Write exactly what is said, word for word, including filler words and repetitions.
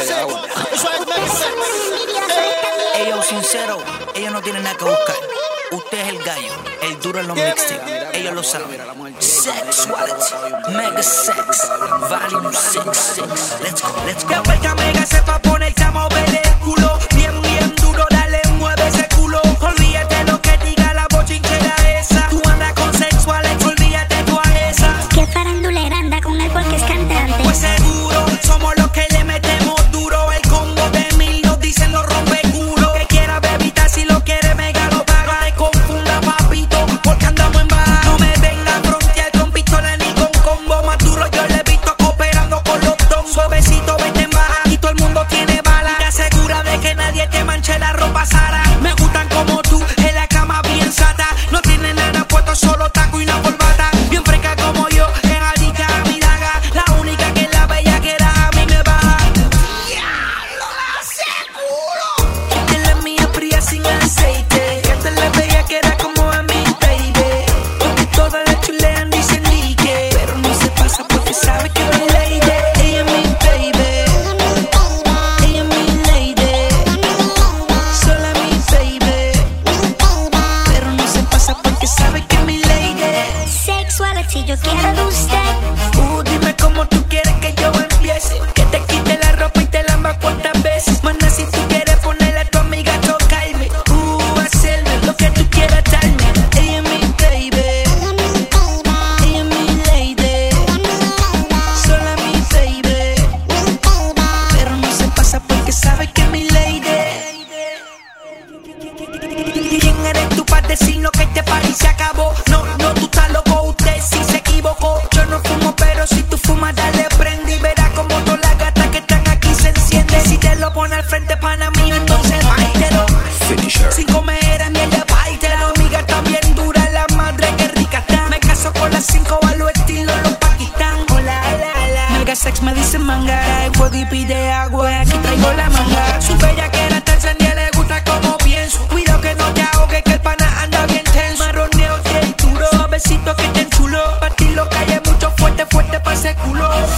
de agua. Ellos sincero, ellos no tienen nada que buscar. Usted es el gallo, el duro en los mixtapes. Ellos lo saben. Sexuality, Mega Sex, Volume seis. Let's go, let's go. Después que Mega se va a poner a mover el culo. Bien, bien duro, dale, mueve ese culo. Olvídate lo que diga la bochinchera esa. Tú andas con Sexuality, olvídate tú a esa. Que farandulera anda con él porque es cantante. Pues seguro, somos los que le metemos duro. El combo de mil nos dicen los rompeculos. Que quiera bebita, si lo quiere Mega lo paga. Te confunda papito, porque andamos en baja. No me venga a frontear con pistola ni con combo. Más duro yo le he visto cooperando con los don. Suavecito, vete en baja y todo el mundo tiene bala. Y te asegura de que nadie te manche la ropa Sara. Me gustan como tú, en la cama bien sata. No tiene nada puesto, solo taco y una corbata. Bien fresca como yo, es adicta a mi daga. La única que la bella que era a mí me baja. ¡Diablo, la seguro! Esta es la mía fría sin aceite. Esta es la bella que era como a mi baby. Porque todas las chulean dicen dique. Pero no se pasa porque sabe que es mi lady. Ella es mi baby. Ella es mi lady. Sola mi baby. Pero no se pasa porque sabe que es mi lady. Sexuality, yo quiero de usted. Uh, dime cómo tú quieres que yo empiece. Que te quite la ropa y te lamba cuantas veces. Mana, si tú quieres ponerle a tu amiga a tocarme. Uh, hacerme lo que tú quieras darme. Ella es mi baby. Ella es mi lady. Sola mi baby. Pero no se pasa porque sabe que es mi lady. ¿Quién eres tú para decirnos que este party se acabó? No, no, tú estás loco, usted sí se equivocó. Yo no fumo, pero si tú fumas, dale prende. Y verás como todas las gatas que están aquí se encienden. Si te lo pone al frente, pana mío, entonces báitelo. Sin comer ni ella, báitelo. Amiga también dura, la madre que rica está. Me caso con las cinco a los estilos, los Pakistán. Hola, hola, hola. Mega Sex me dice mangara. El juego y pide agua, aquí traigo la manga. Su bella que era